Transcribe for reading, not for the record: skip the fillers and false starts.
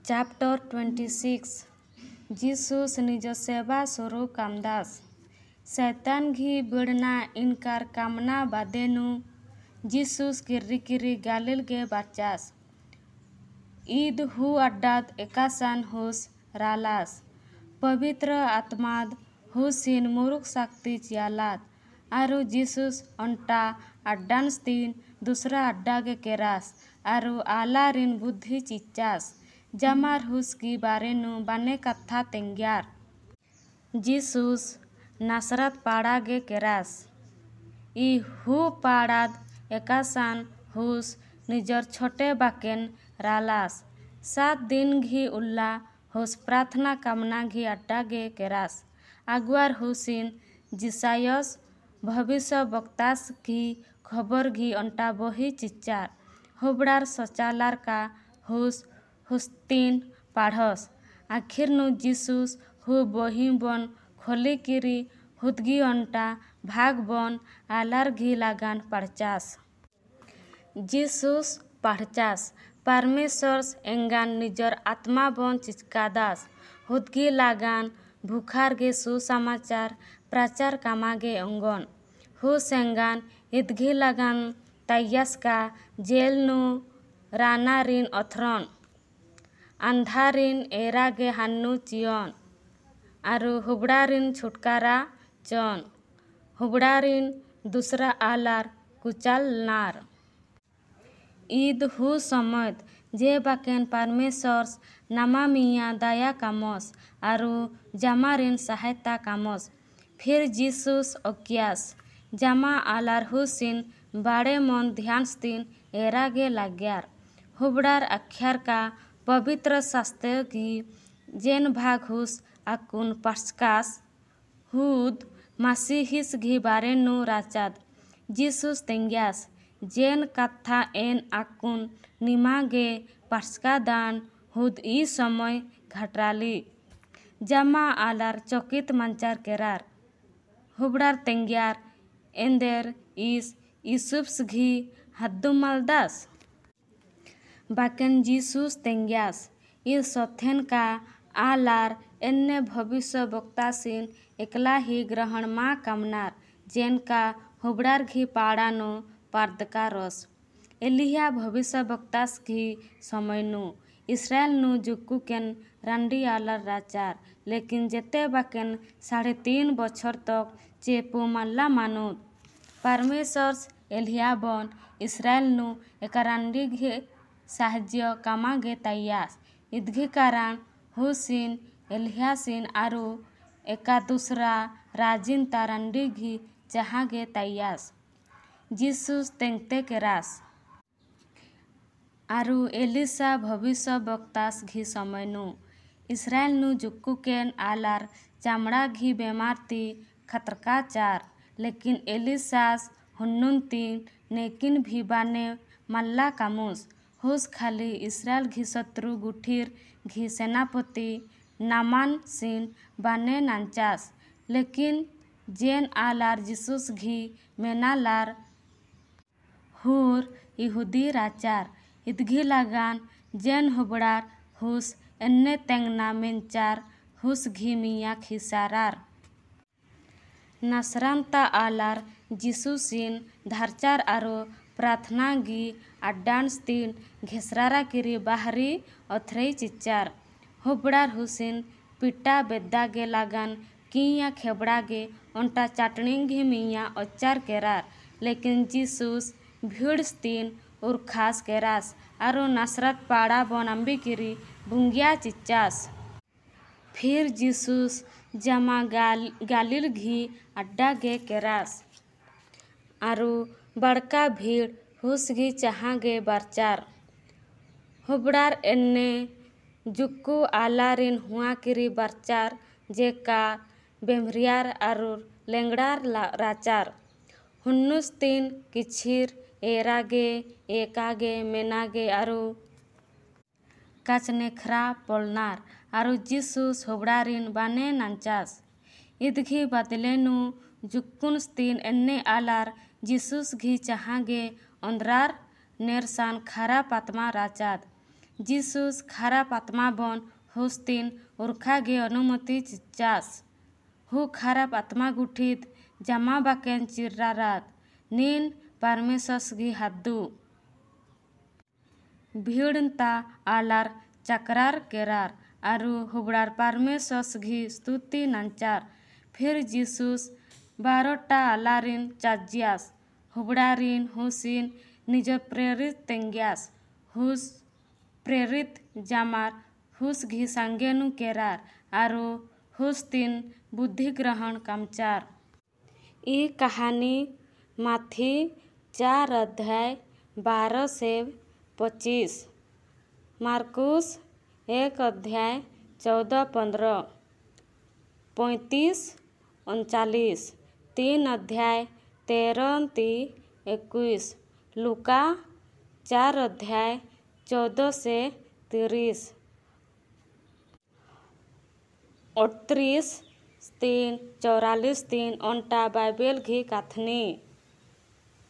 Chapter 26 Jesus निज सेवा शुरू कामदास शैतान घी बिड़ना इनकार कामना बादेनु जीसुस किरी गालिल गे बाचास ईद हु अड्डाद एकासान हुस रालास पवित्र आत्माद हुसिन मुरुक शक्ति चियालात आरु जीसुस अंटा अड्डानस्तीन दूसरा अड्डा गे केरास आरु आलारिन बुद्धि चिच्चास जमार हुस की बारेनु बाने कथा तेंग्यार जीसुस नासरत पाड़ा गे केरास ई हु पाड़ाद एकासान हुस निजर छोटे बाकेन रालास 7 दिन घी उल्ला हुस प्रार्थना कामना घी अड्डा गे केरास अगुआर हुसिन जिसायस भविष्य वक्तास घी खबर घी अंटा बही चिच्चार हुबड़ार सचालार का हुस्तीन पाढ़स आखिर नु जीसुस हु बही बन खोली किरी हुदगी अंटा भाग बन आलार घी लगान पढ़चास जीसुस पढ़चास परमेश्वर एंगान निजर आत्मा बन चिचकादास हुदगी लगान भूखार गे सुसमाचार प्रचार कामागे अंगन हु सेंगान इदगी लगान तैयास का जेल नु रानारिन अथरन अंधारिन एरागे हन्नु चियन आरु हुबड़ारिन छुटकारा चन हुबड़ारिन दूसरा आलार कुचाल नार ईद हु समद जे बाकेन परमेश्वर नामा मिया दया कामस आरु जमारिन सहायता कामस फिर जीसुस ओकियास जमा आलार हुसिन बाड़े मन ध्यानस्तीन एरागे लाग्यार हुबड़ार अख्यार का पवित्र शास्त्र की जेन भाग हुस अकुन पस्कास हुद मसीहिस घी बारे नु राचाद जीसुस तेंग्यास जेन कथा एन अकुन निमागे पस्का दान हुद ई समय घटराली जमा आलार चौकित मंचार केरार हुबड़ार तेंग्यार एंदेर इस ईसुप्स घी हद्दु मलदास बाकेन जीसुस तेंग्यास ई सथेन का आलार एन्ने भविष्य वक्तासीन एकला ही ग्रहण मा कामनार जेन का हुबड़ार घी पाड़ानो पार्दका रस एलिया भविष्य वक्तास घी समयनु इसराइल नु जुक्कू केन रंडी आलार राचार लेकिन जेते बाकेन 3.5 बछर तक चेपू मल्ला मानुद परमेश्वर एलिया बन इसराइल नु एक रंडी घी साहज्य कामागे तैयास इदघी कारण हुसिन एलियासिन आरु एका दूसरा राजिन तारंडी घी जहागे तैयास जीसुस तेंगते केरास आरु एलिसा भविष्य वक्तास घी समयनु इसराइल नु जुक्कू केन आलार चामड़ा घी बेमारती खतरका चार लेकिन एलिसास हुन्नुन तीन नेकिन भी बाने मल्ला कामुस हुस खाली इसराइल घी शत्रु गुठीर घी सेनापति नामान सिन बाने नांचास लेकिन जेन आलार जीसुस घी मेनालार हुर यहूदी राचार इदघी लगान जेन हुबड़ार हुस एन्ने तेंगना मेंचार हुस घी मिया खिसारार नसरांता आलार जीसुसिन धारचार आरो प्रार्थना गी अड्डानस्तीन घेसरारा किरी बाहरी अथरई चिच्चार हुबड़ार हुसिन पिट्टा बेद्दागे लागन किया खेबड़ागे उन्टा चटनी घी मिया अच्चार केरार लेकिन जीसुस भीड़स्तीन उर्खास केरास आरो नसरत पाड़ा बनम्बी किरी बुंगिया चिच्चास फिर जीसुस जमा गालिल घी अड्डा गे केरास आरु बड़का भीड़ हुस घी चहागे बरचार हुबड़ार एन्ने जुक्कू आलारिन हुआ किरी बरचार जेका बेमरियार आरु लेंगड़ार राचार हुन्नुस्तीन किछिर एरागे एकागे मेनागे आरु काचनेखरा पोलनार आरु जीसुस हुबड़ारिन बाने नांचास इदघी बदलेनु जुक्कुनस्तीन एन्ने आलार जीसुस घी चहागे अंदरार नेरसान खरा पातमा राचाद जिसुस खराब आत्मा बन हुस्तिन उर्खा गे अनुमति चास हु खराब आत्मा गुठित जमा बाकेन चिर्रारात नीन परमेशस गी हद्दू भीड़ता आलार चक्रार केरार आरु हुबड़ार परमेशस घी स्तुति नंचार फिर जिसुस 12टा आलारिन चाजियास हुबड़ारिन हुसिन निज प्रेरित तेंग्यास हुस प्रेरित जामार हुस घी संगेनु केरार आरु हुस तीन बुद्धि ग्रहण कामचार ई कहानी माथी 4 अध्याय 12 से 25 मार्कुस 1 अध्याय 14-15 35 39 3 अध्याय 13-21 लूका 4 अध्याय 14 से 30 38 3 44 3 ओंटा बाइबल घी काथनी।